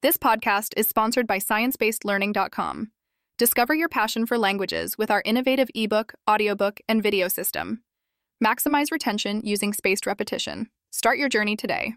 This podcast is sponsored by ScienceBasedLearning.com. Discover your passion for languages with our innovative ebook, audiobook, and video system. Maximize retention using spaced repetition. Start your journey today.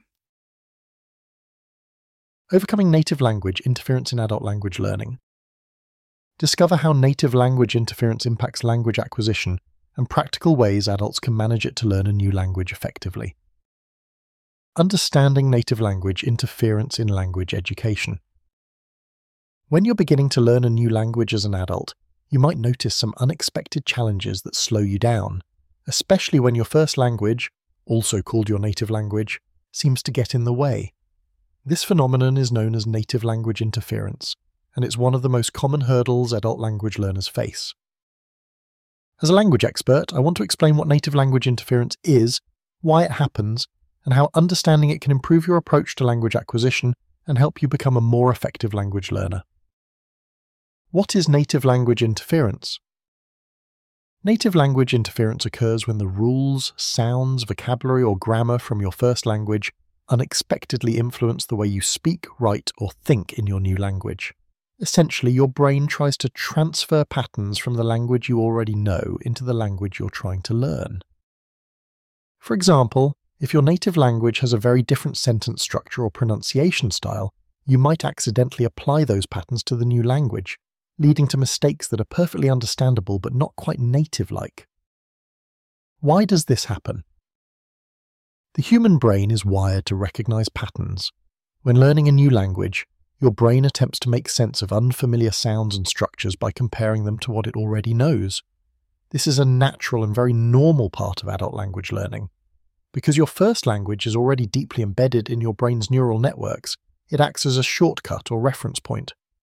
Overcoming native language interference in adult language learning. Discover how native language interference impacts language acquisition and practical ways adults can manage it to learn a new language effectively. Understanding native language interference in language education. When you're beginning to learn a new language as an adult, you might notice some unexpected challenges that slow you down, especially when your first language, also called your native language, seems to get in the way. This phenomenon is known as native language interference, and it's one of the most common hurdles adult language learners face. As a language expert, I want to explain what native language interference is, why it happens, and how understanding it can improve your approach to language acquisition and help you become a more effective language learner. What is native language interference? Native language interference occurs when the rules, sounds, vocabulary, or grammar from your first language unexpectedly influence the way you speak, write, or think in your new language. Essentially, your brain tries to transfer patterns from the language you already know into the language you're trying to learn. For example, if your native language has a very different sentence structure or pronunciation style, you might accidentally apply those patterns to the new language, leading to mistakes that are perfectly understandable but not quite native-like. Why does this happen? The human brain is wired to recognize patterns. When learning a new language, your brain attempts to make sense of unfamiliar sounds and structures by comparing them to what it already knows. This is a natural and very normal part of adult language learning. Because your first language is already deeply embedded in your brain's neural networks, it acts as a shortcut or reference point.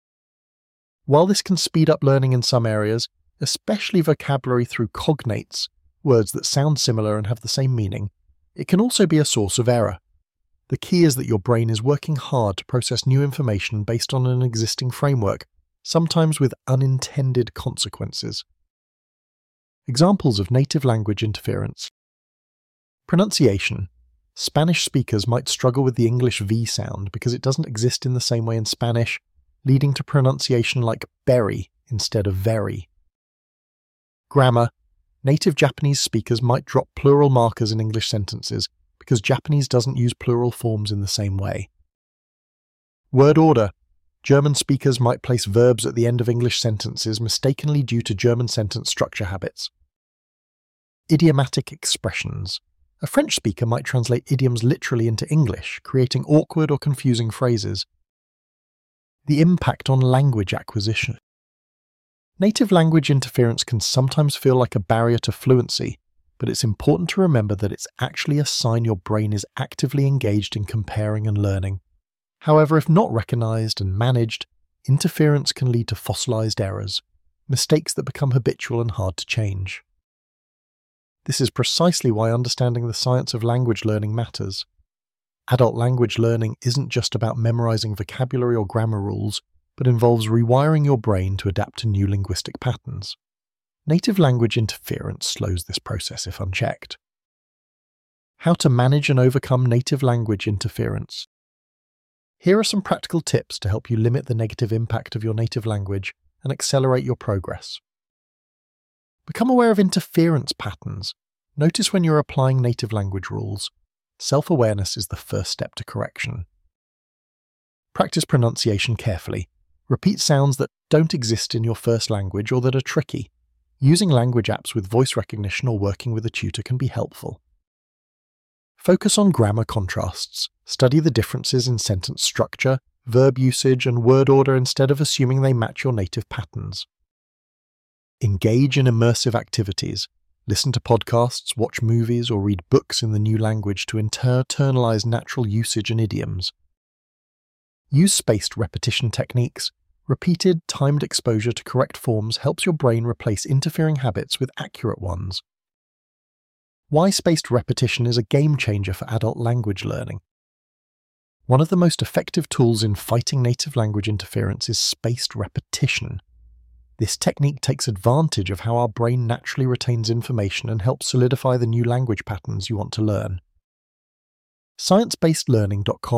While this can speed up learning in some areas, especially vocabulary through cognates, words that sound similar and have the same meaning, it can also be a source of error. The key is that your brain is working hard to process new information based on an existing framework, sometimes with unintended consequences. Examples of native language interference. Pronunciation. Spanish speakers might struggle with the English V sound because it doesn't exist in the same way in Spanish, leading to pronunciation like berry instead of very. Grammar. Native Japanese speakers might drop plural markers in English sentences because Japanese doesn't use plural forms in the same way. Word order. German speakers might place verbs at the end of English sentences mistakenly due to German sentence structure habits. Idiomatic expressions. A French speaker might translate idioms literally into English, creating awkward or confusing phrases. The impact on language acquisition. Native language interference can sometimes feel like a barrier to fluency, but it's important to remember that it's actually a sign your brain is actively engaged in comparing and learning. However, if not recognized and managed, interference can lead to fossilized errors, mistakes that become habitual and hard to change. This is precisely why understanding the science of language learning matters. Adult language learning isn't just about memorizing vocabulary or grammar rules, but involves rewiring your brain to adapt to new linguistic patterns. Native language interference slows this process if unchecked. How to manage and overcome native language interference. Here are some practical tips to help you limit the negative impact of your native language and accelerate your progress. Become aware of interference patterns. Notice when you're applying native language rules. Self-awareness is the first step to correction. Practice pronunciation carefully. Repeat sounds that don't exist in your first language or that are tricky. Using language apps with voice recognition or working with a tutor can be helpful. Focus on grammar contrasts. Study the differences in sentence structure, verb usage, and word order instead of assuming they match your native patterns. Engage in immersive activities. Listen to podcasts, watch movies, or read books in the new language to internalize natural usage and idioms. Use spaced repetition techniques. Repeated, timed exposure to correct forms helps your brain replace interfering habits with accurate ones. Why spaced repetition is a game changer for adult language learning. One of the most effective tools in fighting native language interference is spaced repetition. This technique takes advantage of how our brain naturally retains information and helps solidify the new language patterns you want to learn. ScienceBasedLearning.com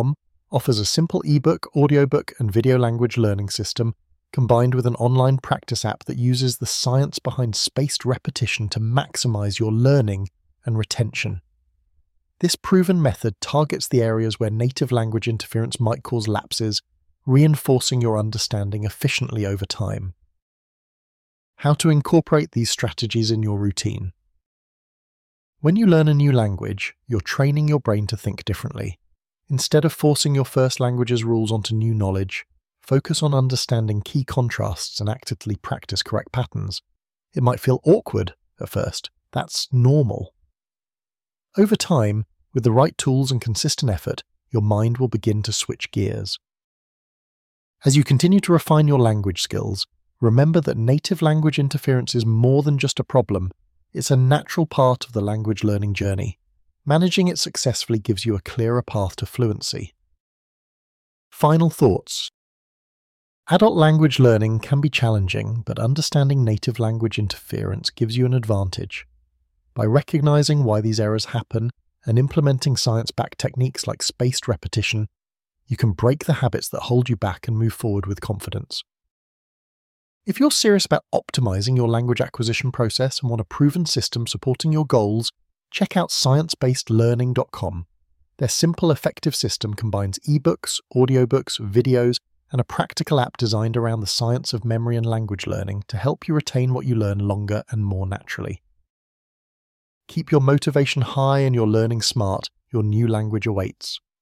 offers a simple ebook, audiobook, and video language learning system combined with an online practice app that uses the science behind spaced repetition to maximize your learning and retention. This proven method targets the areas where native language interference might cause lapses, reinforcing your understanding efficiently over time. How to incorporate these strategies in your routine. When you learn a new language, you're training your brain to think differently. Instead of forcing your first language's rules onto new knowledge, focus on understanding key contrasts and actively practice correct patterns. It might feel awkward at first. That's normal. Over time, with the right tools and consistent effort, your mind will begin to switch gears. As you continue to refine your language skills, remember that native language interference is more than just a problem. It's a natural part of the language learning journey. Managing it successfully gives you a clearer path to fluency. Final thoughts. Adult language learning can be challenging, but understanding native language interference gives you an advantage. By recognizing why these errors happen and implementing science-backed techniques like spaced repetition, you can break the habits that hold you back and move forward with confidence. If you're serious about optimizing your language acquisition process and want a proven system supporting your goals, check out sciencebasedlearning.com. Their simple, effective system combines ebooks, audiobooks, videos, and a practical app designed around the science of memory and language learning to help you retain what you learn longer and more naturally. Keep your motivation high and your learning smart. Your new language awaits.